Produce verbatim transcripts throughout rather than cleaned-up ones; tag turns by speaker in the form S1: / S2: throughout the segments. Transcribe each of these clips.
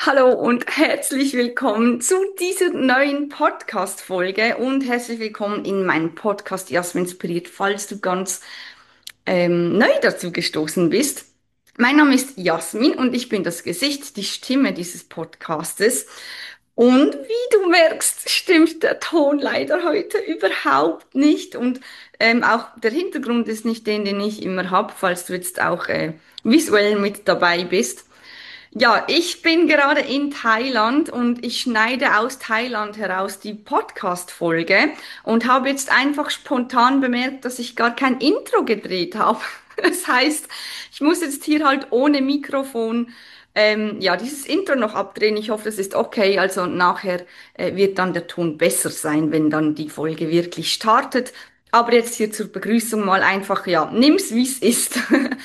S1: Hallo und herzlich willkommen zu dieser neuen Podcast-Folge und herzlich willkommen in meinem Podcast Jasmin Inspiriert, falls du ganz ähm, neu dazu gestoßen bist. Mein Name ist Jasmin und ich bin das Gesicht, die Stimme dieses Podcastes. Und wie du merkst, stimmt der Ton leider heute überhaupt nicht und ähm, auch der Hintergrund ist nicht den, den ich immer habe, falls du jetzt auch äh, visuell mit dabei bist. Ja, ich bin gerade in Thailand und ich schneide aus Thailand heraus die Podcast-Folge und habe jetzt einfach spontan bemerkt, dass ich gar kein Intro gedreht habe. Das heißt, ich muss jetzt hier halt ohne Mikrofon ähm, ja dieses Intro noch abdrehen. Ich hoffe, das ist okay. Also nachher äh, wird dann der Ton besser sein, wenn dann die Folge wirklich startet. Aber jetzt hier zur Begrüßung mal einfach, ja, nimm's wie's ist.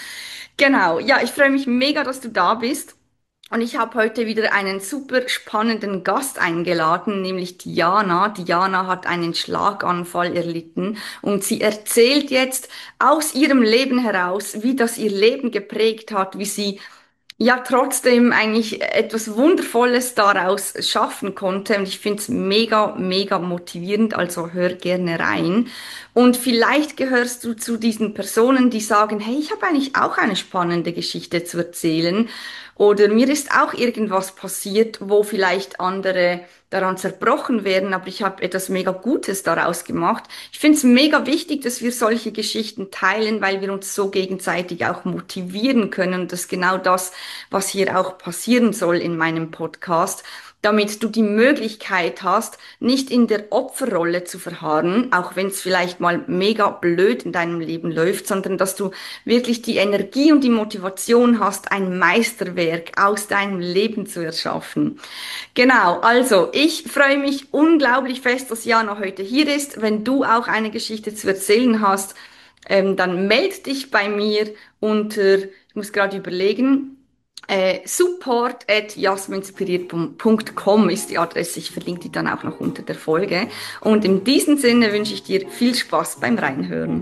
S1: Genau. Ja, ich freue mich mega, dass du da bist. Und ich habe heute wieder einen super spannenden Gast eingeladen, nämlich Diana. Diana hat einen Schlaganfall erlitten und sie erzählt jetzt aus ihrem Leben heraus, wie das ihr Leben geprägt hat, wie sie ja trotzdem eigentlich etwas Wundervolles daraus schaffen konnte. Und ich finde es mega, mega motivierend, also hör gerne rein. Und vielleicht gehörst du zu diesen Personen, die sagen, hey, ich habe eigentlich auch eine spannende Geschichte zu erzählen. Oder mir ist auch irgendwas passiert, wo vielleicht andere daran zerbrochen werden, aber ich habe etwas mega Gutes daraus gemacht. Ich finde es mega wichtig, dass wir solche Geschichten teilen, weil wir uns so gegenseitig auch motivieren können. Und das ist genau das, was hier auch passieren soll in meinem Podcast, damit du die Möglichkeit hast, nicht in der Opferrolle zu verharren, auch wenn es vielleicht mal mega blöd in deinem Leben läuft, sondern dass du wirklich die Energie und die Motivation hast, ein Meisterwerk aus deinem Leben zu erschaffen. Genau, also ich freue mich unglaublich fest, dass Jana heute hier ist. Wenn du auch eine Geschichte zu erzählen hast, ähm, dann meld dich bei mir unter, ich muss gerade überlegen, äh, support at jasminspiriert punkt com ist die Adresse. Ich verlinke die dann auch noch unter der Folge. Und in diesem Sinne wünsche ich dir viel Spaß beim Reinhören.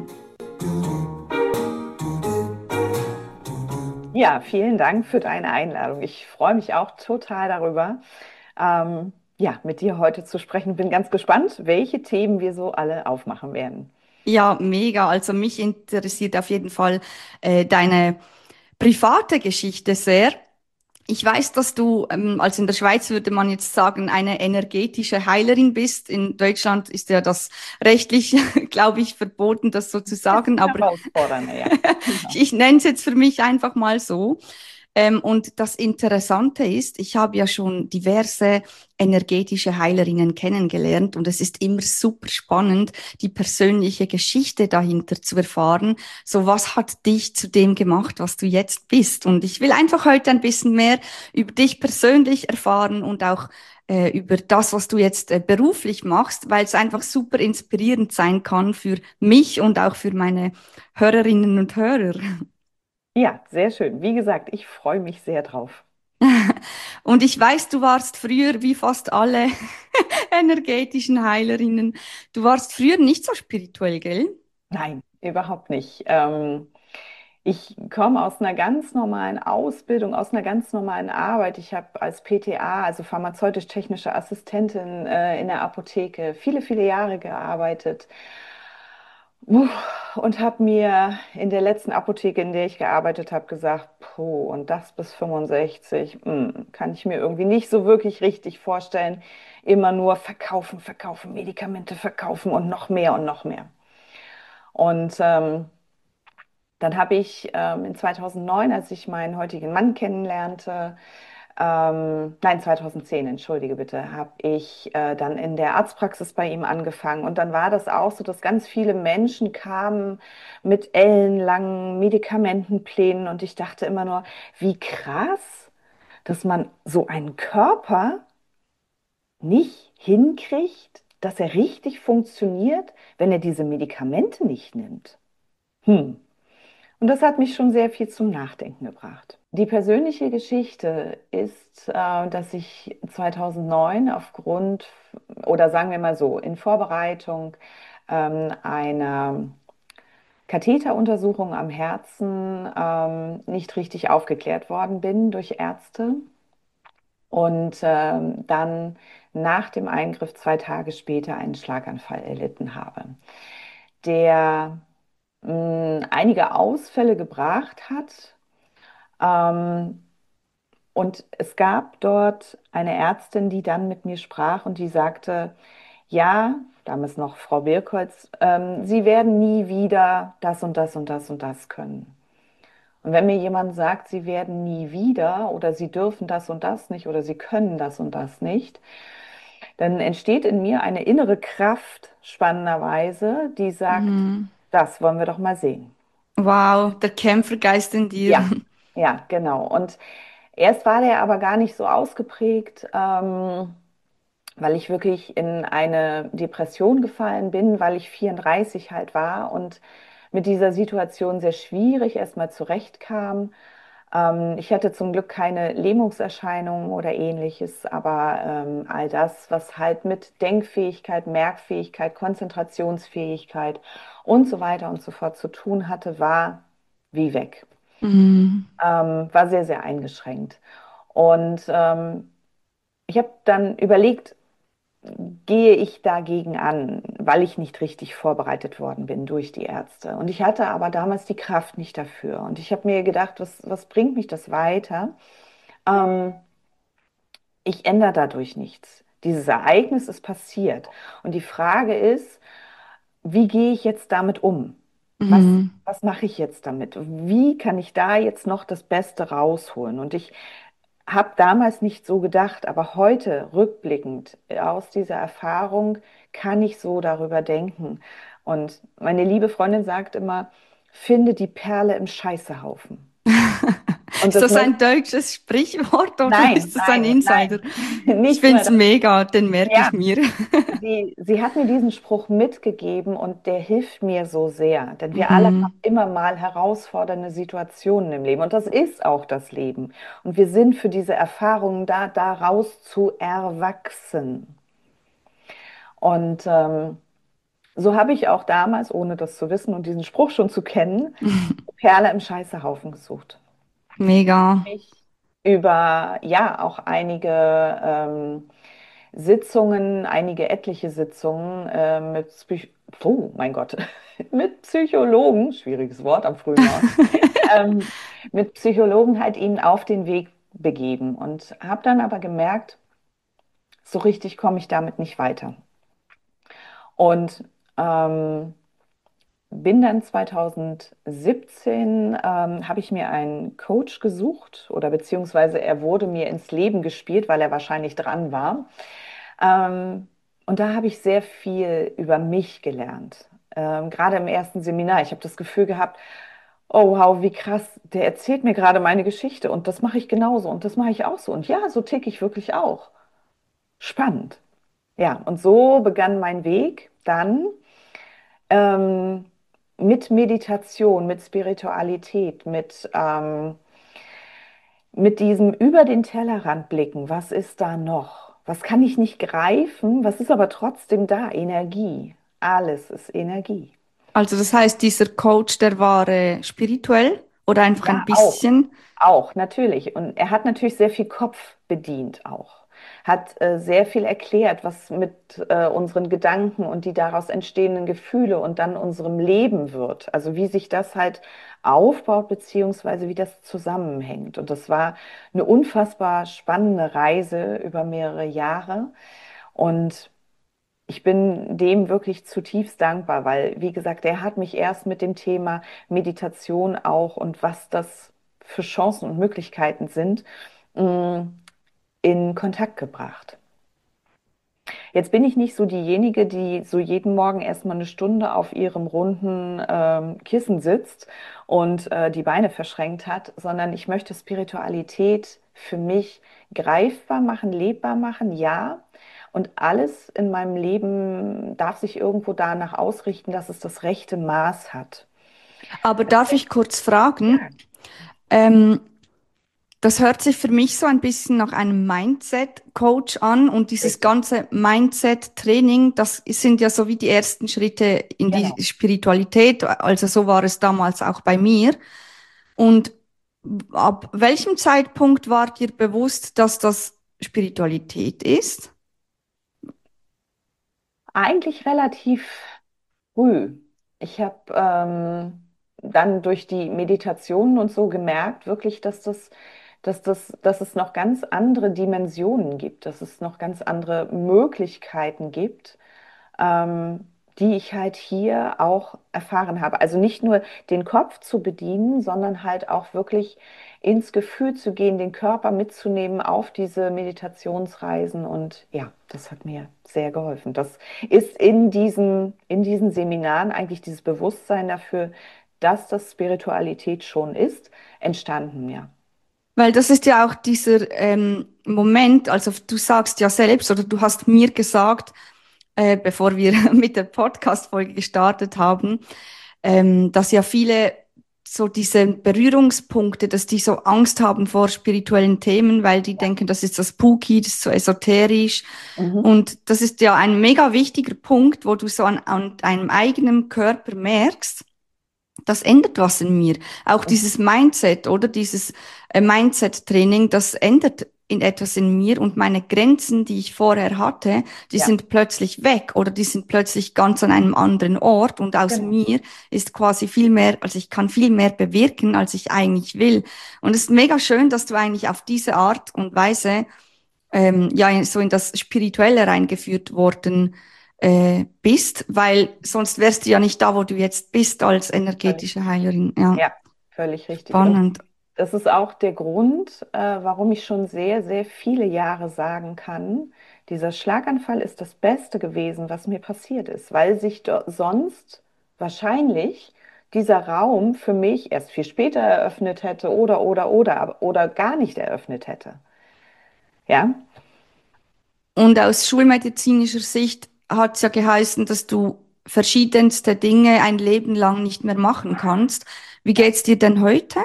S2: Ja, vielen Dank für deine Einladung. Ich freue mich auch total darüber, ähm, ja, mit dir heute zu sprechen. Bin ganz gespannt, welche Themen wir so alle aufmachen werden.
S1: Ja, mega. Also mich interessiert auf jeden Fall äh, deine private Geschichte sehr. Ich weiß, dass du, ähm, also in der Schweiz würde man jetzt sagen, eine energetische Heilerin bist. In Deutschland ist ja das rechtlich, glaube ich, verboten, das so zu sagen.
S2: Bisschen
S1: Aber
S2: herausfordernder, ja.
S1: ich,
S2: Genau.
S1: ich nenne es jetzt für mich einfach mal so. Ähm, und das Interessante ist, ich habe ja schon diverse energetische Heilerinnen kennengelernt und es ist immer super spannend, die persönliche Geschichte dahinter zu erfahren. So, was hat dich zu dem gemacht, was du jetzt bist? Und ich will einfach heute ein bisschen mehr über dich persönlich erfahren und auch äh, über das, was du jetzt äh, beruflich machst, weil es einfach super inspirierend sein kann für mich und auch für meine Hörerinnen und Hörer.
S2: Ja, sehr schön. Wie gesagt, ich freue mich sehr drauf.
S1: Und ich weiß, du warst früher, wie fast alle energetischen Heilerinnen, du warst früher nicht so spirituell, gell?
S2: Nein, überhaupt nicht. Ähm, ich komme aus einer ganz normalen Ausbildung, aus einer ganz normalen Arbeit. Ich habe als P T A, also pharmazeutisch-technische Assistentin, äh, in der Apotheke viele, viele Jahre gearbeitet. Uff, und habe mir in der letzten Apotheke, in der ich gearbeitet habe, gesagt, puh, und das bis fünfundsechzig, hm, kann ich mir irgendwie nicht so wirklich richtig vorstellen. Immer nur verkaufen, verkaufen, Medikamente verkaufen und noch mehr und noch mehr. Und ähm, dann habe ich ähm, in zweitausendneun, als ich meinen heutigen Mann kennenlernte, ähm, nein, zweitausendzehn, entschuldige bitte, habe ich äh, dann in der Arztpraxis bei ihm angefangen. Und dann war das auch so, dass ganz viele Menschen kamen mit ellenlangen Medikamentenplänen. Und ich dachte immer nur, wie krass, dass man so einen Körper nicht hinkriegt, dass er richtig funktioniert, wenn er diese Medikamente nicht nimmt. Hm. Und das hat mich schon sehr viel zum Nachdenken gebracht. Die persönliche Geschichte ist, äh, dass ich zweitausendneun aufgrund, oder sagen wir mal so, in Vorbereitung ähm, einer Katheteruntersuchung am Herzen ähm, nicht richtig aufgeklärt worden bin durch Ärzte und ähm, dann nach dem Eingriff zwei Tage später einen Schlaganfall erlitten habe, der mh, einige Ausfälle gebracht hat. Ähm, und es gab dort eine Ärztin, die dann mit mir sprach und die sagte, ja, damals noch Frau Birkholz, ähm, Sie werden nie wieder das und das und das und das können. Und wenn mir jemand sagt, Sie werden nie wieder oder Sie dürfen das und das nicht oder Sie können das und das nicht, dann entsteht in mir eine innere Kraft, spannenderweise, die sagt,
S1: Mhm.
S2: das wollen wir doch mal sehen.
S1: Wow, der Kämpfergeist in dir.
S2: Ja, ja, genau. Und erst war der aber gar nicht so ausgeprägt, ähm, weil ich wirklich in eine Depression gefallen bin, weil ich vierunddreißig halt war und mit dieser Situation sehr schwierig erstmal zurechtkam. Ähm, ich hatte zum Glück keine Lähmungserscheinungen oder ähnliches, aber ähm, all das, was halt mit Denkfähigkeit, Merkfähigkeit, Konzentrationsfähigkeit und so weiter und so fort zu tun hatte, war wie weg.
S1: Mhm.
S2: Ähm, war sehr, sehr eingeschränkt. Und ähm, ich habe dann überlegt, gehe ich dagegen an, weil ich nicht richtig vorbereitet worden bin durch die Ärzte. Und ich hatte aber damals die Kraft nicht dafür. Und ich habe mir gedacht, was, was bringt mich das weiter? Ähm, Ich ändere dadurch nichts. Dieses Ereignis ist passiert. Und die Frage ist, wie gehe ich jetzt damit um? Was,
S1: Mhm.
S2: was mache ich jetzt damit? Wie kann ich da jetzt noch das Beste rausholen? Und ich habe damals nicht so gedacht, aber heute rückblickend aus dieser Erfahrung kann ich so darüber denken. Und meine liebe Freundin sagt immer, finde die Perle im Scheißehaufen. Und
S1: Ist
S2: das
S1: das
S2: möchte,
S1: ein deutsches Sprichwort oder
S2: nein,
S1: ist das ein
S2: nein,
S1: Insider?
S2: nein,
S1: Ich
S2: nicht
S1: finde
S2: mal
S1: es
S2: das.
S1: mega, den merke
S2: Ja,
S1: ich mir.
S2: sie, sie hat mir diesen Spruch mitgegeben und der hilft mir so sehr, denn wir alle haben
S1: Mhm.
S2: immer mal herausfordernde Situationen im Leben und das ist auch das Leben. Und wir sind für diese Erfahrungen da, daraus zu erwachsen. Und ähm, so habe ich auch damals, ohne das zu wissen und diesen Spruch schon zu kennen, Perle im Scheißehaufen gesucht.
S1: Mega.
S2: Ich über ja auch einige ähm, Sitzungen, einige etliche Sitzungen äh, mit Psych oh, mein Gott, mit Psychologen, schwieriges Wort am frühen Morgen, ähm, mit Psychologen halt ihnen auf den Weg begeben und habe dann aber gemerkt, so richtig komme ich damit nicht weiter. Und ähm, bin dann zweitausendsiebzehn, ähm, habe ich mir einen Coach gesucht oder beziehungsweise er wurde mir ins Leben gespielt, weil er wahrscheinlich dran war. Ähm, und da habe ich sehr viel über mich gelernt. Ähm, gerade im ersten Seminar. Ich habe das Gefühl gehabt, oh wow, wie krass, der erzählt mir gerade meine Geschichte und das mache ich genauso und das mache ich auch so. Und ja, so ticke ich wirklich auch. Spannend. Ja, und so begann mein Weg dann ähm, mit Meditation, mit Spiritualität, mit, ähm, mit diesem über den Tellerrand blicken. Was ist da noch? Was kann ich nicht greifen? Was ist aber trotzdem da? Energie. Alles ist Energie.
S1: Also das heißt, dieser Coach, der war äh, spirituell oder einfach ein
S2: Ja, auch.
S1: bisschen.
S2: Auch, natürlich. Und er hat natürlich sehr viel Kopf bedient auch. Hat äh, sehr viel erklärt, was mit äh, unseren Gedanken und die daraus entstehenden Gefühle und dann unserem Leben wird. Also wie sich das halt aufbaut, beziehungsweise wie das zusammenhängt. Und das war eine unfassbar spannende Reise über mehrere Jahre. Und ich bin dem wirklich zutiefst dankbar, weil, wie gesagt, er hat mich erst mit dem Thema Meditation auch und was das für Chancen und Möglichkeiten sind, mh, in Kontakt gebracht. Jetzt bin ich nicht so diejenige, die so jeden Morgen erstmal eine Stunde auf ihrem runden ähm, Kissen sitzt und äh, die Beine verschränkt hat, sondern ich möchte Spiritualität für mich greifbar machen, lebbar machen, ja. Und alles in meinem Leben darf sich irgendwo danach ausrichten, dass es das rechte Maß hat.
S1: Aber darf ich kurz fragen?
S2: Ja,
S1: Ähm, Das hört sich für mich so ein bisschen nach einem Mindset-Coach an und dieses
S2: richtig.
S1: ganze Mindset-Training, das sind ja so wie die ersten Schritte in die
S2: Genau.
S1: Spiritualität. Also so war es damals auch bei mir. Und ab welchem Zeitpunkt war dir bewusst, dass das Spiritualität ist?
S2: Eigentlich relativ früh. Ich habe ähm, dann durch die Meditationen und so gemerkt, wirklich, dass das, dass das, dass es noch ganz andere Dimensionen gibt, dass es noch ganz andere Möglichkeiten gibt, ähm, die ich halt hier auch erfahren habe. Also nicht nur den Kopf zu bedienen, sondern halt auch wirklich ins Gefühl zu gehen, den Körper mitzunehmen auf diese Meditationsreisen. Und ja, das hat mir sehr geholfen. Das ist in diesen, in diesen Seminaren eigentlich dieses Bewusstsein dafür, dass das Spiritualität schon ist, entstanden, ja.
S1: Weil das ist ja auch dieser ähm, Moment, also du sagst ja selbst oder du hast mir gesagt, äh, bevor wir mit der Podcast-Folge gestartet haben, ähm, dass ja viele so diese Berührungspunkte, dass die so Angst haben vor spirituellen Themen, weil die denken, das ist so spooky, das ist so esoterisch.
S2: Mhm.
S1: Und das ist ja ein mega wichtiger Punkt, wo du so an, an deinem eigenen Körper merkst, das ändert was in mir. Auch
S2: Mhm.
S1: dieses Mindset oder dieses äh, Mindset-Training, das ändert in etwas in mir und meine Grenzen, die ich vorher hatte, die
S2: Ja,
S1: sind plötzlich weg oder die sind plötzlich ganz an einem anderen Ort und aus
S2: genau.
S1: mir ist quasi viel mehr, also ich kann viel mehr bewirken, als ich eigentlich will. Und es ist mega schön, dass du eigentlich auf diese Art und Weise ähm, ja so in das Spirituelle reingeführt worden äh, bist, weil sonst wärst du ja nicht da, wo du jetzt bist als
S2: Völlig,
S1: energetische Heilerin. Ja,
S2: ja, völlig richtig. Und
S1: spannend.
S2: das ist auch der Grund, äh, warum ich schon sehr, sehr viele Jahre sagen kann, dieser Schlaganfall ist das Beste gewesen, was mir passiert ist, weil sich do- sonst wahrscheinlich dieser Raum für mich erst viel später eröffnet hätte oder, oder, oder, aber- oder gar nicht eröffnet hätte. Ja,
S1: Und aus schulmedizinischer Sicht hat es ja geheißen, dass du verschiedenste Dinge ein Leben lang nicht mehr machen kannst. Wie
S2: ja,
S1: geht's dir denn heute?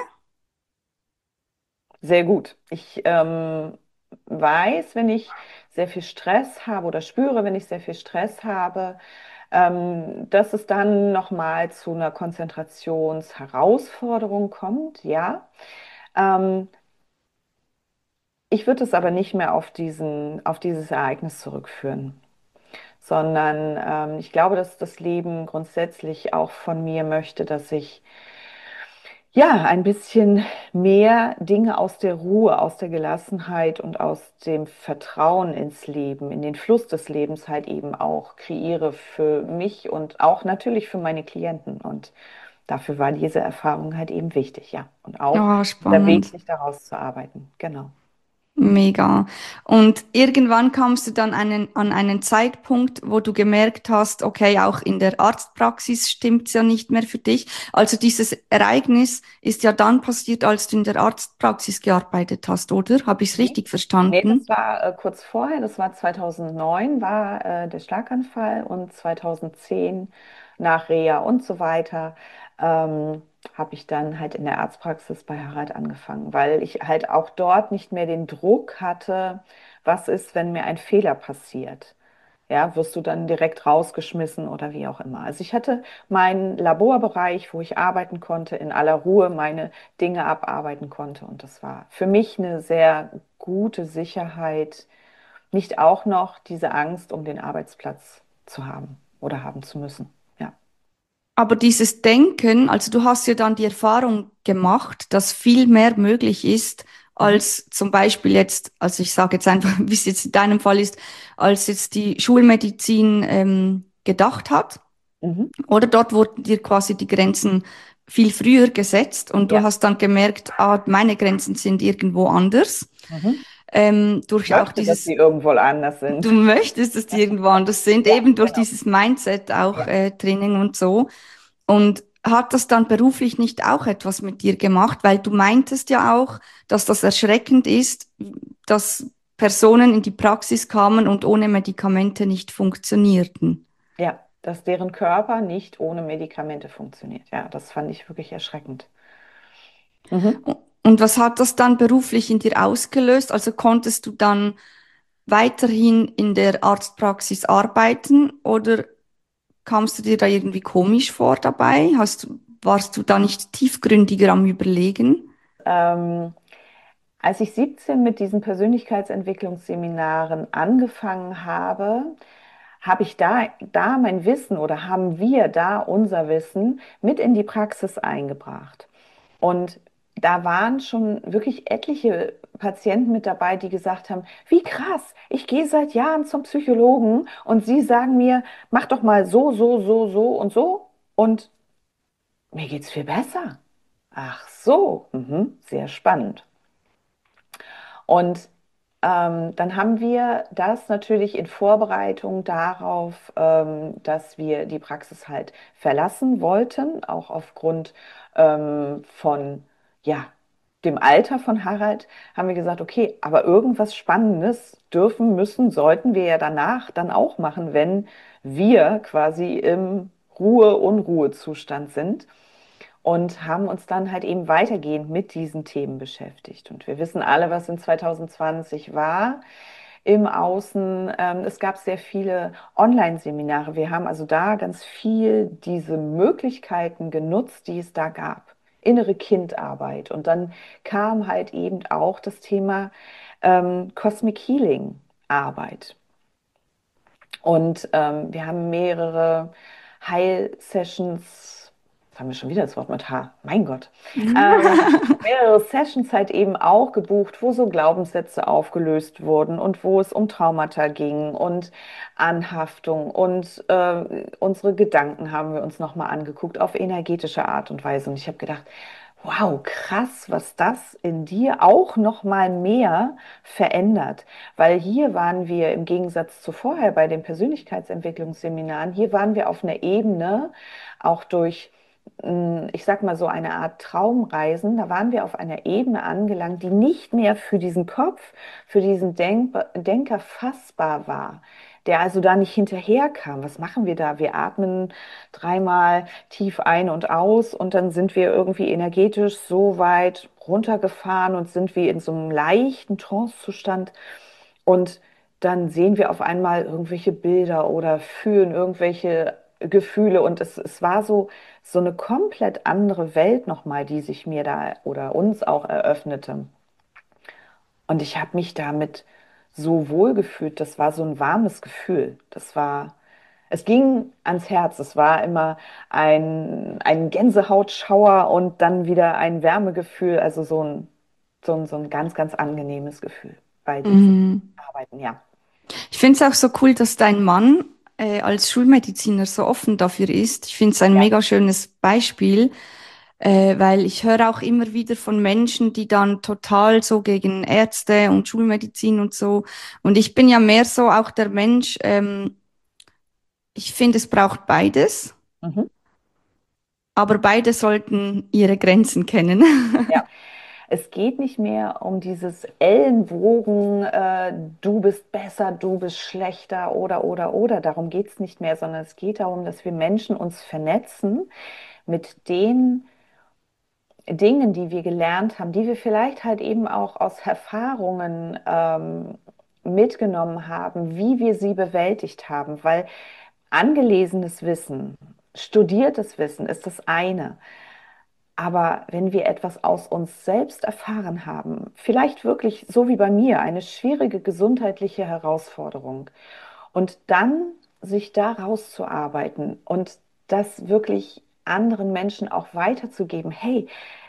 S2: sehr gut. Ich ähm, weiß, wenn ich sehr viel Stress habe oder spüre, wenn ich sehr viel Stress habe, ähm, dass es dann nochmal zu einer Konzentrationsherausforderung kommt, ja. Ähm, ich würde es aber nicht mehr auf diesen, auf dieses Ereignis zurückführen, sondern ähm, ich glaube, dass das Leben grundsätzlich auch von mir möchte, dass ich ja ein bisschen mehr Dinge aus der Ruhe, aus der Gelassenheit und aus dem Vertrauen ins Leben, in den Fluss des Lebens halt eben auch kreiere für mich und auch natürlich für meine Klienten. Und dafür war diese Erfahrung halt eben wichtig, ja. Und auch
S1: Ja,
S2: der Weg,
S1: spannend.
S2: sich daraus zu arbeiten. Genau.
S1: Mega. Und irgendwann kamst du dann einen, an einen Zeitpunkt, wo du gemerkt hast, okay, auch in der Arztpraxis stimmt's ja nicht mehr für dich. Also dieses Ereignis ist ja dann passiert, als du in der Arztpraxis gearbeitet hast, oder? Habe ich es
S2: Nee,
S1: richtig
S2: nee, das
S1: verstanden?
S2: war äh, kurz vorher, das war zweitausendneun, war äh, der Schlaganfall und zweitausendzehn nach Reha und so weiter, ähm, habe ich dann halt in der Arztpraxis bei Harald angefangen, weil ich halt auch dort nicht mehr den Druck hatte, was ist, wenn mir ein Fehler passiert. Ja, wirst du dann direkt rausgeschmissen oder wie auch immer. Also ich hatte meinen Laborbereich, wo ich arbeiten konnte, in aller Ruhe meine Dinge abarbeiten konnte. Und das war für mich eine sehr gute Sicherheit, nicht auch noch diese Angst um den Arbeitsplatz zu haben oder haben zu müssen. Ja.
S1: Aber dieses Denken, also du hast ja dann die Erfahrung gemacht, dass viel mehr möglich ist,
S2: Mhm.
S1: als zum Beispiel jetzt, also ich sage jetzt einfach, wie es jetzt in deinem Fall ist, als jetzt die Schulmedizin ähm, gedacht hat.
S2: Mhm.
S1: Oder dort wurden dir quasi die Grenzen viel früher gesetzt und du
S2: Ja.
S1: hast dann gemerkt, ah, meine Grenzen sind irgendwo anders.
S2: Mhm.
S1: Ähm,
S2: Ich
S1: durch auch
S2: möchte, dass
S1: dieses,
S2: sie irgendwo anders sind.
S1: du möchtest, dass die irgendwo anders sind,
S2: Ja,
S1: eben durch
S2: genau.
S1: dieses Mindset auch
S2: Ja.
S1: äh, Training und so. Und hat das dann beruflich nicht auch etwas mit dir gemacht? Weil du meintest ja auch, dass das erschreckend ist, dass Personen in die Praxis kamen und ohne Medikamente nicht funktionierten.
S2: Ja, dass deren Körper nicht ohne Medikamente funktioniert. Ja, das fand ich wirklich erschreckend. Mhm.
S1: Und was hat das dann beruflich in dir ausgelöst? Also konntest du dann weiterhin in der Arztpraxis arbeiten oder kamst du dir da irgendwie komisch vor dabei? Hast, du- warst du da nicht tiefgründiger am Überlegen?
S2: Ähm, Als ich siebzehn mit diesen Persönlichkeitsentwicklungsseminaren angefangen habe, habe ich da, da mein Wissen oder haben wir da unser Wissen mit in die Praxis eingebracht. Und da waren schon wirklich etliche Patienten mit dabei, die gesagt haben, wie krass, ich gehe seit Jahren zum Psychologen und Sie sagen mir, mach doch mal so, so, so, so und so und mir geht's viel besser. Ach so, mhm, sehr spannend. Und ähm, dann haben wir das natürlich in Vorbereitung darauf, ähm, dass wir die Praxis halt verlassen wollten, auch aufgrund ähm, von, ja, dem Alter von Harald, haben wir gesagt, okay, aber irgendwas Spannendes dürfen, müssen, sollten wir ja danach dann auch machen, wenn wir quasi im Ruhe-Unruhe-Zustand sind und haben uns dann halt eben weitergehend mit diesen Themen beschäftigt. Und wir wissen alle, was in zwanzig zwanzig war im Außen. Ähm, es gab sehr viele Online-Seminare. Wir haben also da ganz viel diese Möglichkeiten genutzt, die es da gab. Innere Kindarbeit. Und dann kam halt eben auch das Thema ähm, Cosmic Healing Arbeit. Und ähm, wir haben mehrere Heil-Sessions, jetzt haben wir schon wieder das Wort mit H, mein Gott, ähm, mehrere Sessions halt eben auch gebucht, wo so Glaubenssätze aufgelöst wurden und wo es um Traumata ging und Anhaftung und äh, unsere Gedanken haben wir uns nochmal angeguckt auf energetische Art und Weise. Und ich habe gedacht, wow, krass, was das in dir auch noch mal mehr verändert. Weil hier waren wir im Gegensatz zu vorher bei den Persönlichkeitsentwicklungsseminaren, hier waren wir auf einer Ebene, auch durch, mh, ich sag mal so eine Art Traumreisen, da waren wir auf einer Ebene angelangt, die nicht mehr für diesen Kopf, für diesen Denk Denker fassbar war. Der also da nicht hinterherkam. Was machen wir da? Wir atmen dreimal tief ein und aus und dann sind wir irgendwie energetisch so weit runtergefahren und sind wie in so einem leichten Trancezustand und dann sehen wir auf einmal irgendwelche Bilder oder fühlen irgendwelche Gefühle und es, es war so, so eine komplett andere Welt nochmal, die sich mir da oder uns auch eröffnete. Und ich habe mich damit so wohl gefühlt. Das war so ein warmes Gefühl. Das war, es ging ans Herz. Es war immer ein, ein Gänsehautschauer und dann wieder ein Wärmegefühl. Also so ein, so ein, so ein ganz, ganz angenehmes Gefühl bei diesen
S1: Mhm.
S2: Arbeiten, ja.
S1: Ich finde es auch so cool, dass dein Mann äh, als Schulmediziner so offen dafür ist. Ich finde es ein
S2: Ja.
S1: mega schönes Beispiel, äh, weil ich höre auch immer wieder von Menschen, die dann total so gegen Ärzte und Schulmedizin und so. Und ich bin ja mehr so auch der Mensch, ähm, ich finde, es braucht beides,
S2: Mhm.
S1: aber beide sollten ihre Grenzen kennen.
S2: Ja. Es geht nicht mehr um dieses Ellenbogen, äh, du bist besser, du bist schlechter oder, oder, oder. Darum geht es nicht mehr, sondern es geht darum, dass wir Menschen uns vernetzen mit den Dingen, die wir gelernt haben, die wir vielleicht halt eben auch aus Erfahrungen ähm, mitgenommen haben, wie wir sie bewältigt haben. Weil angelesenes Wissen, studiertes Wissen ist das eine. Aber wenn wir etwas aus uns selbst erfahren haben, vielleicht wirklich so wie bei mir, eine schwierige gesundheitliche Herausforderung, und dann sich da rauszuarbeiten und das wirklich anderen Menschen auch weiterzugeben, hey,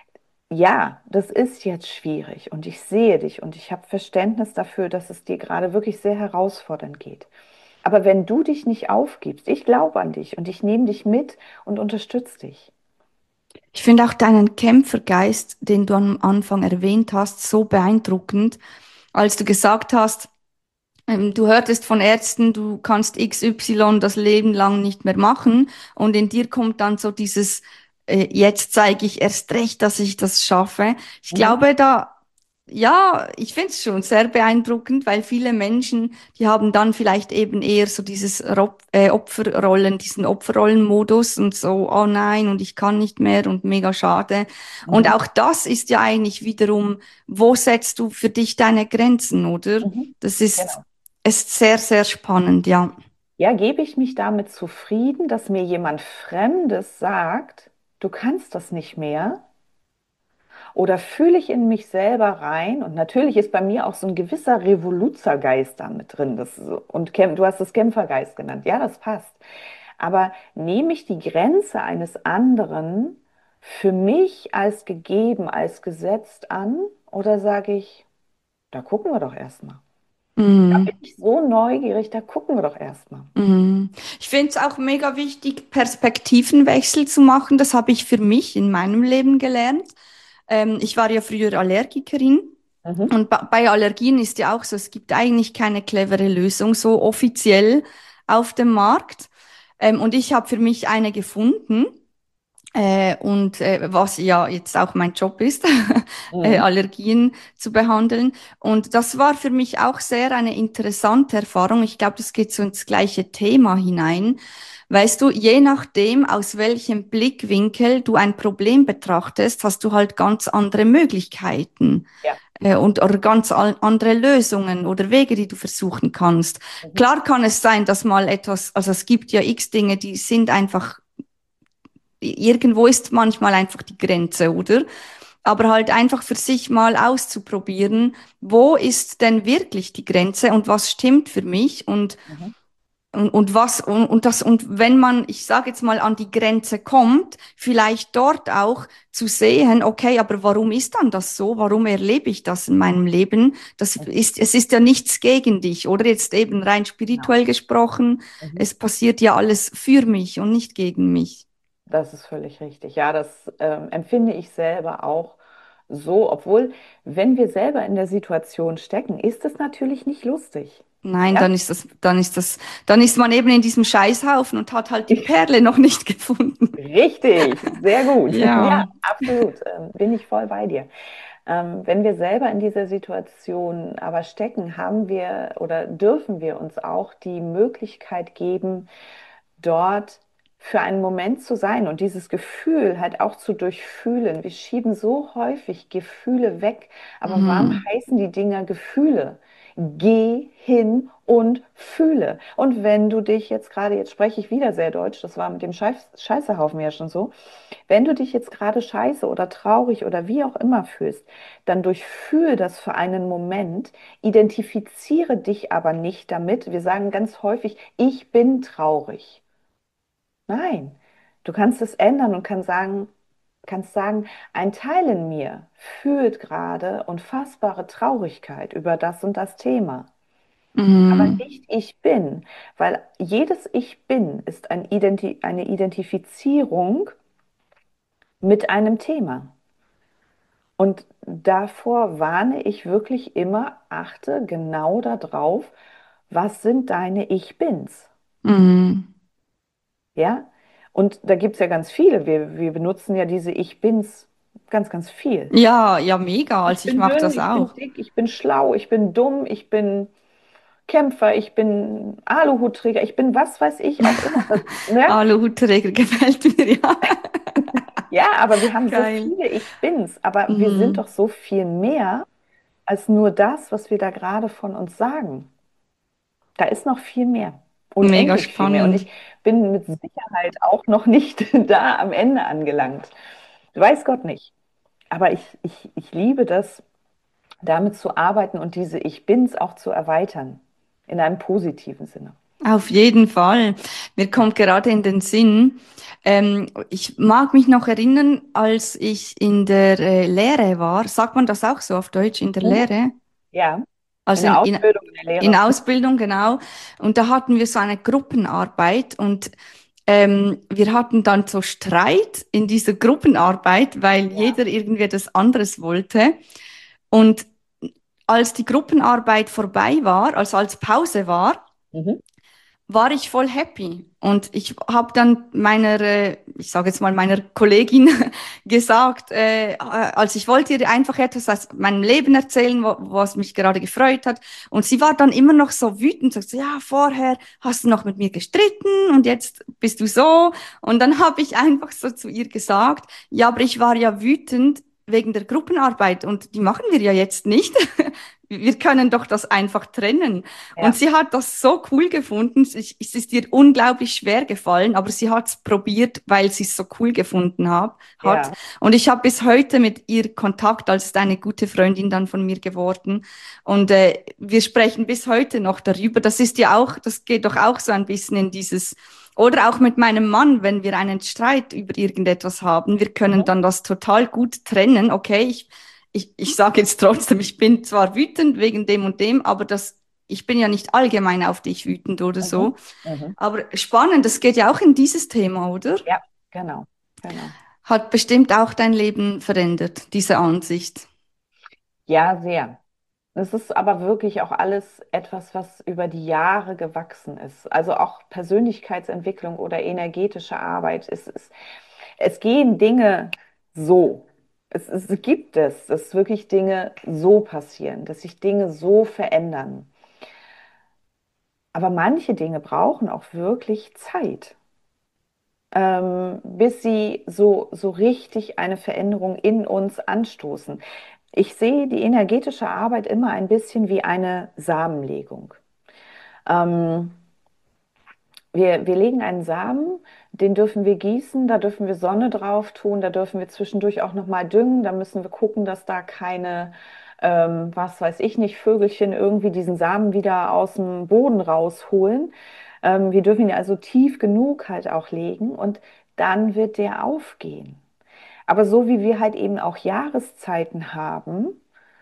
S2: ja, das ist jetzt schwierig und ich sehe dich und ich habe Verständnis dafür, dass es dir gerade wirklich sehr herausfordernd geht. Aber wenn du dich nicht aufgibst, ich glaube an dich und ich nehme dich mit und unterstütze dich.
S1: Ich finde auch deinen Kämpfergeist, den du am Anfang erwähnt hast, so beeindruckend, als du gesagt hast, ähm, du hörtest von Ärzten, du kannst X Y das Leben lang nicht mehr machen und in dir kommt dann so dieses, äh, jetzt zeige ich erst recht, dass ich das schaffe. Ich
S2: Mhm.
S1: glaube, da, ja, ich finde es schon sehr beeindruckend, weil viele Menschen, die haben dann vielleicht eben eher so dieses Ro äh, Opferrollen, diesen Opferrollenmodus und so, oh nein, und ich kann nicht mehr und mega schade. Und
S2: Mhm.
S1: auch das ist ja eigentlich wiederum, wo setzt du für dich deine Grenzen, oder?
S2: Mhm.
S1: Das ist
S2: Genau.
S1: ist sehr, sehr spannend, ja.
S2: Ja, gebe ich mich damit zufrieden, dass mir jemand Fremdes sagt, du kannst das nicht mehr? Oder fühle ich in mich selber rein? Und natürlich ist bei mir auch so ein gewisser Revoluzergeist da mit drin. Das, so- und Kämp- du hast es Kämpfergeist genannt. Ja, das passt. Aber nehme ich die Grenze eines anderen für mich als gegeben, als gesetzt an? Oder sage ich, da gucken wir doch erstmal. Da bin
S1: Mhm.
S2: ich so neugierig, da gucken wir doch erstmal.
S1: Mhm. Ich finde es auch mega wichtig, Perspektivenwechsel zu machen. Das habe ich für mich in meinem Leben gelernt. Ähm, ich war ja früher Allergikerin
S2: Mhm.
S1: und ba- bei Allergien ist ja auch so, es gibt eigentlich keine clevere Lösung so offiziell auf dem Markt. Ähm, und ich habe für mich eine gefunden. Äh, und äh, was ja jetzt auch mein Job ist, äh,
S2: Mhm.
S1: Allergien zu behandeln. Und das war für mich auch sehr eine interessante Erfahrung. Ich glaube, das geht so ins gleiche Thema hinein. Weißt du, je nachdem, aus welchem Blickwinkel du ein Problem betrachtest, hast du halt ganz andere Möglichkeiten.
S2: Ja.
S1: äh, Und oder ganz al- andere Lösungen oder Wege, die du versuchen kannst.
S2: Mhm.
S1: Klar kann es sein, dass mal etwas, also es gibt ja x Dinge, die sind einfach irgendwo ist manchmal einfach die Grenze, oder? Aber halt einfach für sich mal auszuprobieren, wo ist denn wirklich die Grenze und was stimmt für mich und,
S2: Mhm.
S1: und, und was und, und das und wenn man, ich sage jetzt mal, an die Grenze kommt, vielleicht dort auch zu sehen, okay, aber warum ist dann das so? Warum erlebe ich das in meinem Leben? Das
S2: Mhm.
S1: ist, es ist ja nichts gegen dich, oder jetzt eben rein
S2: Genau.
S1: spirituell gesprochen.
S2: Mhm.
S1: Es passiert ja alles für mich und nicht gegen mich.
S2: Das ist völlig richtig. Ja, das ähm, empfinde ich selber auch so, obwohl, wenn wir selber in der Situation stecken, ist es natürlich nicht lustig.
S1: Nein,
S2: Ja,
S1: dann ist das, dann ist das, dann ist man eben in diesem Scheißhaufen und hat halt die Perle noch nicht gefunden.
S2: richtig, sehr gut. Ja,
S1: Ja.
S2: absolut. Ähm, bin ich voll bei dir. Ähm, wenn wir selber in dieser Situation aber stecken, haben wir oder dürfen wir uns auch die Möglichkeit geben, dort für einen Moment zu sein und dieses Gefühl halt auch zu durchfühlen. Wir schieben so häufig Gefühle weg, aber warum
S1: Mhm.
S2: heißen die Dinger Gefühle? Geh hin und fühle. Und wenn du dich jetzt gerade, jetzt spreche ich wieder sehr deutsch, das war mit dem Scheiß, Scheißehaufen ja schon so, wenn du dich jetzt gerade scheiße oder traurig oder wie auch immer fühlst, dann durchfühle das für einen Moment, identifiziere dich aber nicht damit. Wir sagen ganz häufig, ich bin traurig. Nein, du kannst es ändern und kannst sagen, kannst sagen, ein Teil in mir fühlt gerade unfassbare Traurigkeit über das und das Thema. Aber
S1: Mhm.
S2: nicht ich bin, weil jedes Ich bin ist ein Identi eine Identifizierung mit einem Thema. Und davor warne ich wirklich immer, achte genau darauf, was sind deine Ich Bins?
S1: Mhm.
S2: Ja? Und da gibt es ja ganz viele. Wir, wir benutzen ja diese Ich Bins ganz, ganz viel.
S1: Ja, ja, mega.
S2: Ich
S1: Also ich
S2: bin
S1: mache
S2: dünn,
S1: das
S2: ich bin
S1: auch.
S2: dick, ich bin schlau, ich bin dumm, ich bin Kämpfer, ich bin Aluhutträger, ich bin was weiß ich auch immer. Das, ne?
S1: Aluhutträger gefällt mir, ja.
S2: Ja, aber wir haben so
S1: Geil.
S2: viele Ich Bins, aber wir sind
S1: Mhm.
S2: doch so viel mehr als nur das, was wir da gerade von uns sagen. Da ist noch viel mehr,
S1: Mega
S2: unendlich viel mehr. Und
S1: spannend.
S2: ich bin mit Sicherheit auch noch nicht da am Ende angelangt. Weiß Gott nicht. Aber ich, ich, ich liebe das, damit zu arbeiten und diese Ich Bins auch zu erweitern. In einem positiven Sinne.
S1: Auf jeden Fall. Mir
S2: Ja.
S1: kommt gerade in den Sinn, ähm, ich mag mich noch erinnern, als ich in der äh, Lehre war. Sagt man das auch so auf Deutsch, in der
S2: Mhm.
S1: Lehre?
S2: Ja. In
S1: Also
S2: der
S1: in, in,
S2: Ausbildung, in der
S1: in
S2: Lehre.
S1: Ausbildung, genau. Und da hatten wir so eine Gruppenarbeit und ähm, wir hatten dann so Streit in dieser Gruppenarbeit, weil
S2: Ja.
S1: jeder irgendwie etwas anderes wollte. Und als die Gruppenarbeit vorbei war, also als Pause war,
S2: Mhm.
S1: war ich voll happy. Und ich habe dann meiner, äh, ich sage jetzt mal meiner Kollegin gesagt, äh, äh, also ich wollte ihr einfach etwas aus meinem Leben erzählen, wo, was mich gerade gefreut hat. Und sie war dann immer noch so wütend, sagt so, ja, vorher hast du noch mit mir gestritten und jetzt bist du so. Und dann habe ich einfach so zu ihr gesagt, ja, aber ich war ja wütend, wegen der Gruppenarbeit und die machen wir ja jetzt nicht. Wir können doch das einfach trennen. Und
S2: Ja,
S1: sie hat das so cool gefunden. Es, es ist ihr unglaublich schwer gefallen, aber sie hat es probiert, weil sie es so cool gefunden hab, hat.
S2: ja,
S1: Und ich habe bis heute mit ihr Kontakt, als ist eine gute Freundin dann von mir geworden. Und äh, wir sprechen bis heute noch darüber. Das ist ja auch, das geht doch auch so ein bisschen in dieses, oder auch mit meinem Mann, wenn wir einen Streit über irgendetwas haben, wir können
S2: mhm.
S1: dann das total gut trennen. Okay, ich, ich, ich sage jetzt trotzdem, ich bin zwar wütend wegen dem und dem, aber das, ich bin ja nicht allgemein auf dich wütend oder
S2: Mhm.
S1: so.
S2: Mhm.
S1: Aber spannend, das geht ja auch in dieses Thema, oder?
S2: Ja, genau, genau.
S1: Hat bestimmt auch dein Leben verändert, diese Ansicht.
S2: Ja, sehr. Es ist aber wirklich auch alles etwas, was über die Jahre gewachsen ist. Also auch Persönlichkeitsentwicklung oder energetische Arbeit. Es, es, es gehen Dinge so. Es, es gibt es, dass wirklich Dinge so passieren, dass sich Dinge so verändern. Aber manche Dinge brauchen auch wirklich Zeit, ähm, bis sie so, so richtig eine Veränderung in uns anstoßen. Ich sehe die energetische Arbeit immer ein bisschen wie eine Samenlegung. Ähm, wir, wir legen einen Samen, den dürfen wir gießen, da dürfen wir Sonne drauf tun, da dürfen wir zwischendurch auch nochmal düngen, da müssen wir gucken, dass da keine, ähm, was weiß ich nicht, Vögelchen irgendwie diesen Samen wieder aus dem Boden rausholen. Ähm, wir dürfen ihn also tief genug halt auch legen und dann wird der aufgehen. Aber so wie wir halt eben auch Jahreszeiten haben,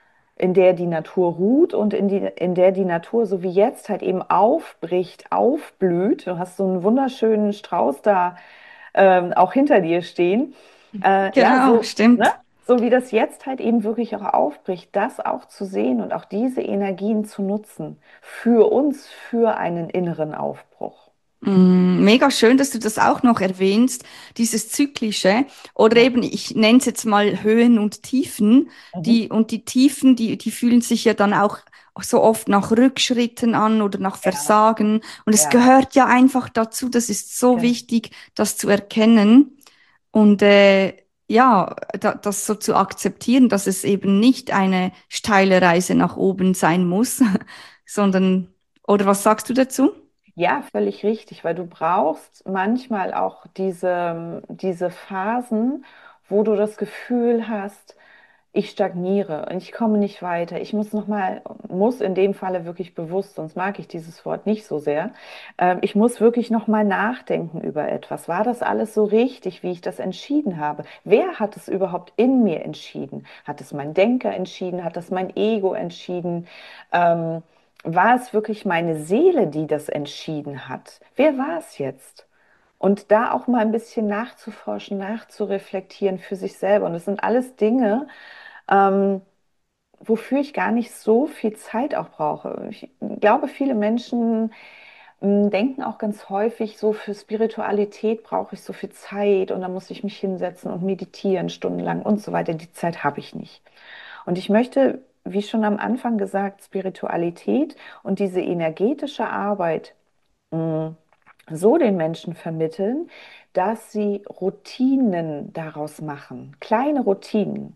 S2: in der die Natur ruht und in, die, in der die Natur so wie jetzt halt eben aufbricht, aufblüht. Du hast so einen wunderschönen Strauß da ähm, auch hinter dir stehen. Äh, ja,
S1: Genau,
S2: so, ne?
S1: stimmt.
S2: So wie das jetzt halt eben wirklich auch aufbricht, das auch zu sehen und auch diese Energien zu nutzen für uns, für einen inneren Aufbruch.
S1: Mm, mega schön, dass du das auch noch erwähnst, dieses Zyklische. Oder
S2: Ja.
S1: eben, ich nenne es jetzt mal Höhen und Tiefen.
S2: Mhm.
S1: Die, und die Tiefen, die, die fühlen sich ja dann auch so oft nach Rückschritten an oder nach
S2: Ja,
S1: Versagen. Und es
S2: ja,
S1: gehört ja einfach dazu, das ist so
S2: genau.
S1: wichtig, das zu erkennen und äh, ja, da, das so zu akzeptieren, dass es eben nicht eine steile Reise nach oben sein muss, sondern, oder was sagst du dazu?
S2: Ja, völlig richtig, weil du brauchst manchmal auch diese, diese Phasen, wo du das Gefühl hast, ich stagniere und ich komme nicht weiter. Ich muss noch mal, muss in dem Falle wirklich bewusst, sonst mag ich dieses Wort nicht so sehr. Ähm, ich muss wirklich noch mal nachdenken über etwas. War das alles so richtig, wie ich das entschieden habe? Wer hat es überhaupt in mir entschieden? Hat es mein Denker entschieden? Hat es mein Ego entschieden? Ähm, war es wirklich meine Seele, die das entschieden hat? Wer war es jetzt? Und da auch mal ein bisschen nachzuforschen, nachzureflektieren für sich selber. Und das sind alles Dinge, ähm, wofür ich gar nicht so viel Zeit auch brauche. Ich glaube, viele Menschen ähm, denken auch ganz häufig, so für Spiritualität brauche ich so viel Zeit und dann muss ich mich hinsetzen und meditieren stundenlang und so weiter. Die Zeit habe ich nicht. Und ich möchte, wie schon am Anfang gesagt, Spiritualität und diese energetische Arbeit mh, so den Menschen vermitteln, dass sie Routinen daraus machen, kleine Routinen.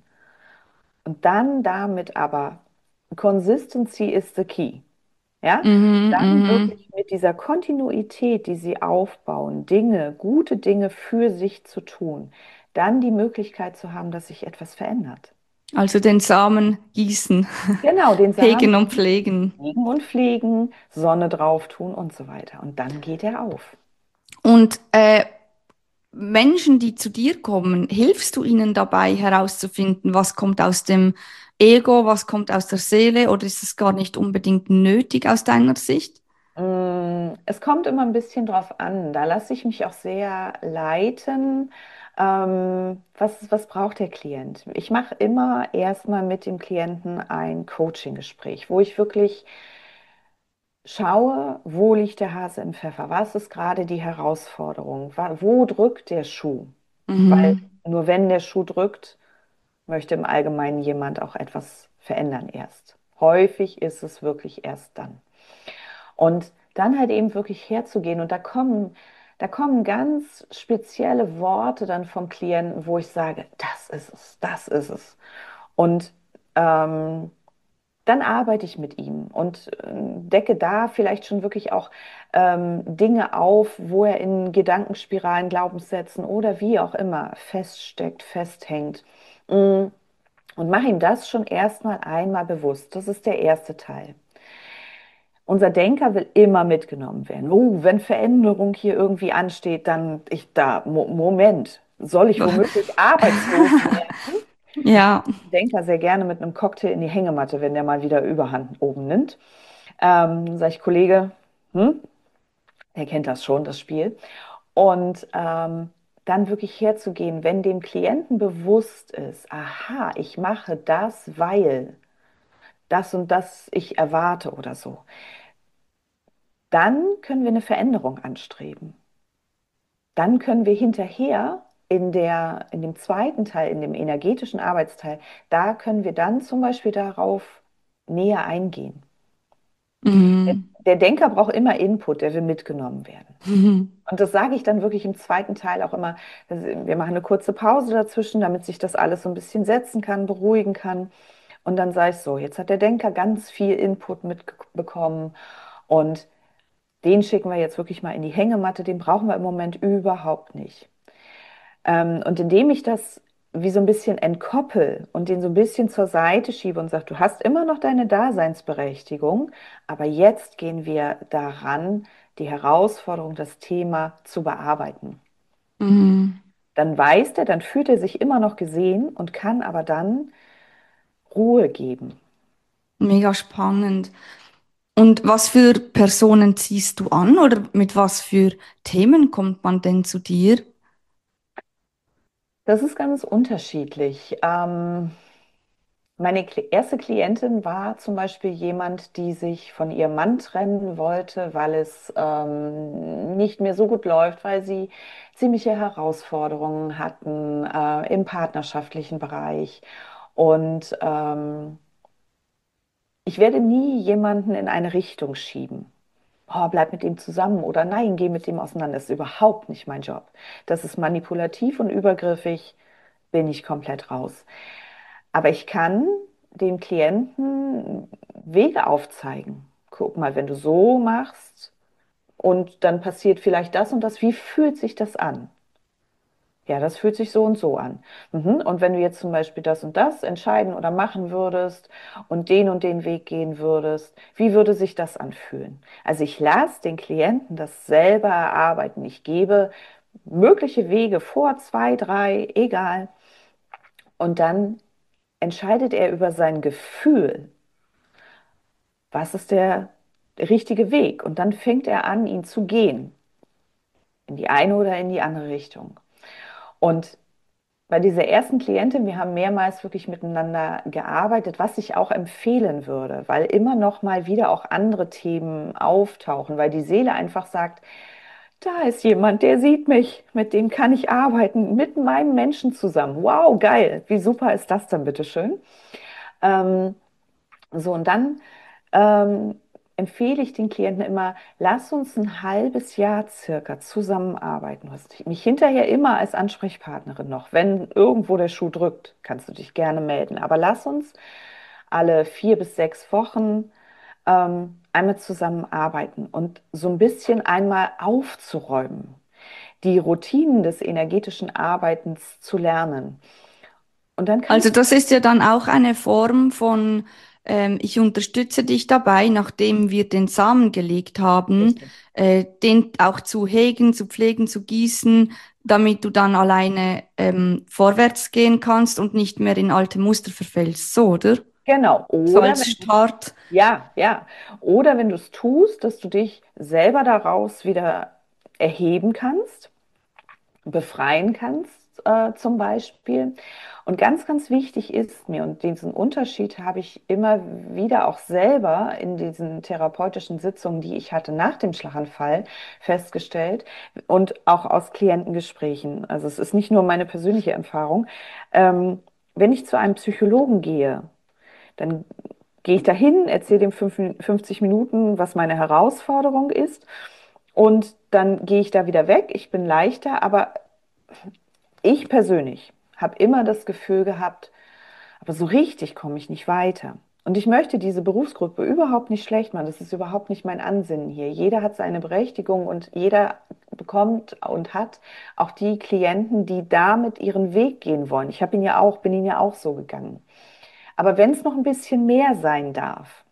S2: Und dann damit aber, Consistency is the key. Ja,
S1: Mhm,
S2: dann
S1: mhm.
S2: wirklich mit dieser Kontinuität, die sie aufbauen, Dinge, gute Dinge für sich zu tun, dann die Möglichkeit zu haben, dass sich etwas verändert.
S1: Also den Samen gießen,
S2: Genau, den Samen
S1: hegen und pflegen.
S2: pflegen und pflegen, Sonne drauf tun und so weiter. Und dann geht er auf.
S1: Und äh, Menschen, die zu dir kommen, hilfst du ihnen dabei herauszufinden, was kommt aus dem Ego, was kommt aus der Seele, oder ist es gar nicht unbedingt nötig aus deiner Sicht?
S2: Mm, Es kommt immer ein bisschen drauf an. Da lasse ich mich auch sehr leiten. Ähm, was, was braucht der Klient? Ich mache immer erstmal mit dem Klienten ein Coaching-Gespräch, wo ich wirklich schaue, wo liegt der Hase im Pfeffer? Was ist gerade die Herausforderung? Wa- Wo drückt der Schuh? Weil
S1: Mhm.
S2: nur wenn der Schuh drückt, möchte im Allgemeinen jemand auch etwas verändern erst. Häufig ist es wirklich erst dann. Und dann halt eben wirklich herzugehen. Und da kommen da kommen ganz spezielle Worte dann vom Klienten, wo ich sage, das ist es, das ist es. Und ähm, dann arbeite ich mit ihm und äh, decke da vielleicht schon wirklich auch ähm, Dinge auf, wo er in Gedankenspiralen, Glaubenssätzen oder wie auch immer feststeckt, festhängt. Mm, Und mache ihm das schon erstmal einmal bewusst. Das ist der erste Teil. Unser Denker will immer mitgenommen werden. Oh, wenn Veränderung hier irgendwie ansteht, dann ich da, Mo Moment, soll ich womöglich arbeitslos werden?
S1: Ja,
S2: Denker sehr gerne mit einem Cocktail in die Hängematte, wenn der mal wieder Überhand oben nimmt. Ähm, sage ich, Kollege, hm, der kennt das schon, das Spiel. Und ähm, dann wirklich herzugehen, wenn dem Klienten bewusst ist, aha, ich mache das, weil das und das ich erwarte oder so, dann können wir eine Veränderung anstreben. Dann können wir hinterher in der, in dem zweiten Teil, in dem energetischen Arbeitsteil, da können wir dann zum Beispiel darauf näher eingehen. Der,
S1: mhm.
S2: der Denker braucht immer Input, der will mitgenommen werden.
S1: Mhm.
S2: Und das sage ich dann wirklich im zweiten Teil auch immer. Also wir machen eine kurze Pause dazwischen, damit sich das alles so ein bisschen setzen kann, beruhigen kann. Und dann sage ich so, jetzt hat der Denker ganz viel Input mitbekommen und den schicken wir jetzt wirklich mal in die Hängematte, den brauchen wir im Moment überhaupt nicht. Ähm, und indem ich das wie so ein bisschen entkoppel und den so ein bisschen zur Seite schiebe und sage, du hast immer noch deine Daseinsberechtigung, aber jetzt gehen wir daran, die Herausforderung, das Thema zu bearbeiten.
S1: Mhm.
S2: Dann weiß der, dann fühlt er sich immer noch gesehen und kann aber dann Ruhe geben.
S1: Mega spannend. Und was für Personen ziehst du an oder mit was für Themen kommt man denn zu dir?
S2: Das ist ganz unterschiedlich. Ähm, Meine Kli- erste Klientin war zum Beispiel jemand, die sich von ihrem Mann trennen wollte, weil es ähm, nicht mehr so gut läuft, weil sie ziemliche Herausforderungen hatten äh, im partnerschaftlichen Bereich. Und ähm, ich werde nie jemanden in eine Richtung schieben. Oh, bleib mit dem zusammen oder nein, geh mit dem auseinander. Das ist überhaupt nicht mein Job. Das ist manipulativ und übergriffig, bin ich komplett raus. Aber ich kann dem Klienten Wege aufzeigen. Guck mal, wenn du so machst und dann passiert vielleicht das und das, wie fühlt sich das an? Ja, das fühlt sich so und so an. Mhm. Und wenn du jetzt zum Beispiel das und das entscheiden oder machen würdest und den und den Weg gehen würdest, wie würde sich das anfühlen? Also ich lasse den Klienten das selber erarbeiten. Ich gebe mögliche Wege vor, zwei, drei, egal. Und dann entscheidet er über sein Gefühl, was ist der richtige Weg. Und dann fängt er an, ihn zu gehen, in die eine oder in die andere Richtung. Und bei dieser ersten Klientin, wir haben mehrmals wirklich miteinander gearbeitet, was ich auch empfehlen würde, weil immer noch mal wieder auch andere Themen auftauchen, weil die Seele einfach sagt, da ist jemand, der sieht mich, mit dem kann ich arbeiten, mit meinem Menschen zusammen. Wow, geil. Wie super ist das denn, bitteschön? Ähm, so, und dann ähm, empfehle ich den Klienten immer, lass uns ein halbes Jahr circa zusammenarbeiten. Du hast mich hinterher immer als Ansprechpartnerin noch. Wenn irgendwo der Schuh drückt, kannst du dich gerne melden. Aber lass uns alle vier bis sechs Wochen ähm, einmal zusammenarbeiten und so ein bisschen einmal aufzuräumen, die Routinen des energetischen Arbeitens zu lernen. Und dann kann
S1: Also
S2: ich,
S1: das ist ja dann auch eine Form von, ähm, ich unterstütze dich dabei, nachdem wir den Samen gelegt haben,
S2: richtig.
S1: äh, den auch zu hegen, zu pflegen, zu gießen, damit du dann alleine ähm, vorwärts gehen kannst und nicht mehr in alte Muster verfällst. So, oder?
S2: Genau.
S1: So
S2: Oder
S1: als
S2: wenn du
S1: Start.
S2: Ja, ja. Oder wenn du es tust, dass du dich selber daraus wieder erheben kannst, befreien kannst, äh, zum Beispiel. Und ganz, ganz wichtig ist mir, und diesen Unterschied habe ich immer wieder auch selber in diesen therapeutischen Sitzungen, die ich hatte nach dem Schlaganfall, festgestellt und auch aus Klientengesprächen. Also es ist nicht nur meine persönliche Erfahrung. Ähm, wenn ich zu einem Psychologen gehe, dann gehe ich dahin, erzähle dem fünf, fünfzig Minuten, was meine Herausforderung ist. Und dann gehe ich da wieder weg. Ich bin leichter, aber ich persönlich habe immer das Gefühl gehabt, aber so richtig komme ich nicht weiter. Und ich möchte diese Berufsgruppe überhaupt nicht schlecht machen. Das ist überhaupt nicht mein Ansinnen hier. Jeder hat seine Berechtigung und jeder bekommt und hat auch die Klienten, die damit ihren Weg gehen wollen. Ich habe ihn ja auch, bin ihn ja auch so gegangen. Aber wenn es noch ein bisschen mehr sein darf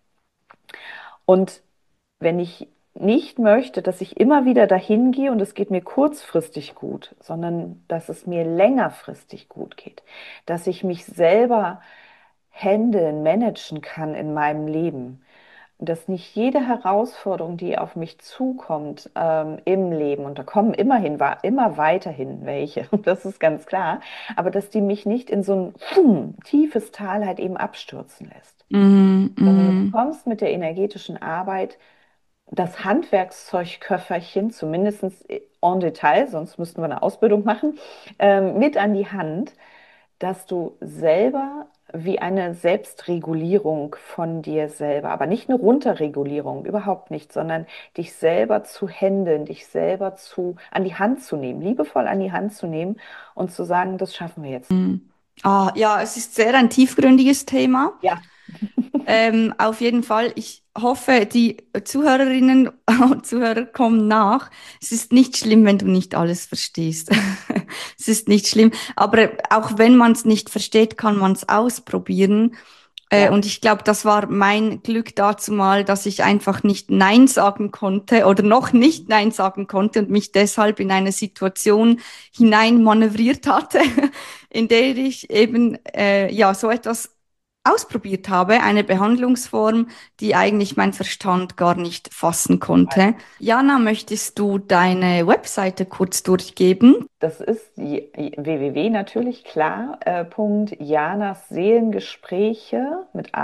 S2: und wenn ich nicht möchte, dass ich immer wieder dahin gehe und es geht mir kurzfristig gut, sondern dass es mir längerfristig gut geht, dass ich mich selber handeln, managen kann in meinem Leben, dass nicht jede Herausforderung, die auf mich zukommt ähm, im Leben, und da kommen immerhin, war immer weiterhin welche, das ist ganz klar, aber dass die mich nicht in so ein pfumm, tiefes Tal halt eben abstürzen lässt.
S1: Mhm,
S2: Sondern du
S1: mhm,
S2: bekommst mit der energetischen Arbeit das Handwerkszeugköfferchen, zumindest en Detail, sonst müssten wir eine Ausbildung machen, ähm, mit an die Hand, dass du selber wie eine Selbstregulierung von dir selber, aber nicht eine Runterregulierung, überhaupt nicht, sondern dich selber zu händeln, dich selber zu, an die Hand zu nehmen, liebevoll an die Hand zu nehmen und zu sagen, das schaffen wir jetzt.
S1: mhm. Ah, ja, es ist sehr ein tiefgründiges Thema.
S2: Ja,
S1: Ähm, auf jeden Fall. Ich hoffe, die Zuhörerinnen und Zuhörer kommen nach. Es ist nicht schlimm, wenn du nicht alles verstehst. Es ist nicht schlimm. Aber auch wenn man es nicht versteht, kann man es ausprobieren. Äh,
S2: ja.
S1: und ich glaube, das war mein Glück dazu mal, dass ich einfach nicht Nein sagen konnte oder noch nicht Nein sagen konnte und mich deshalb in eine Situation hinein manövriert hatte, in der ich eben äh, ja so etwas ausprobiert habe, eine Behandlungsform, die eigentlich mein Verstand gar nicht fassen konnte. Jana, möchtest du deine Webseite kurz durchgeben?
S2: Das ist die www natürlich klar, äh, Punkt Janas Seelengespräche mit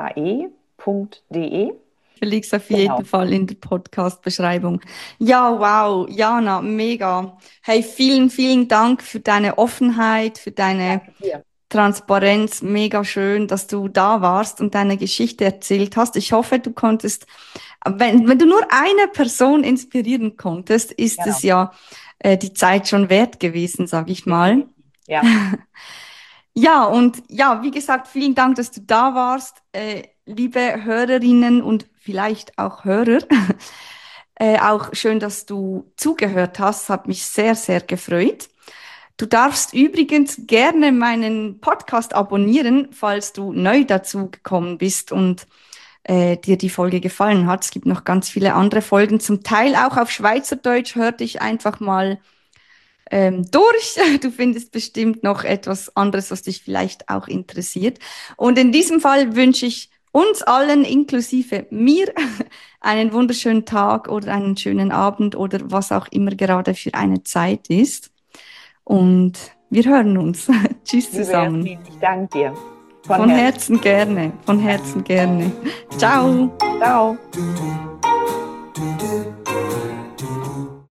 S2: ae.de.
S1: Ich verlinke es auf jeden
S2: Genau.
S1: Fall in der Podcast-Beschreibung. Ja, wow, Jana, mega. Hey, vielen, vielen Dank für deine Offenheit, für deine
S2: Danke dir.
S1: Transparenz. Mega schön, dass du da warst und deine Geschichte erzählt hast. Ich hoffe, du konntest, wenn, wenn du nur eine Person inspirieren konntest, ist es
S2: Genau.
S1: ja äh, die Zeit schon wert gewesen, sag ich mal.
S2: Definitiv. Ja,
S1: Ja, und ja, wie gesagt, vielen Dank, dass du da warst. Äh, liebe Hörerinnen und vielleicht auch Hörer, äh, auch schön, dass du zugehört hast. Hat mich sehr, sehr gefreut. Du darfst übrigens gerne meinen Podcast abonnieren, falls du neu dazu gekommen bist und äh, dir die Folge gefallen hat. Es gibt noch ganz viele andere Folgen, zum Teil auch auf Schweizerdeutsch. Hör dich einfach mal ähm, durch. Du findest bestimmt noch etwas anderes, was dich vielleicht auch interessiert. Und in diesem Fall wünsche ich uns allen, inklusive mir, einen wunderschönen Tag oder einen schönen Abend oder was auch immer gerade für eine Zeit ist. Und wir hören uns. Tschüss
S2: liebe
S1: zusammen.
S2: Jasmin, ich danke dir. Von
S1: Von
S2: Herzen.
S1: Herzen gerne. Von Herzen gerne. Ciao.
S2: Ciao.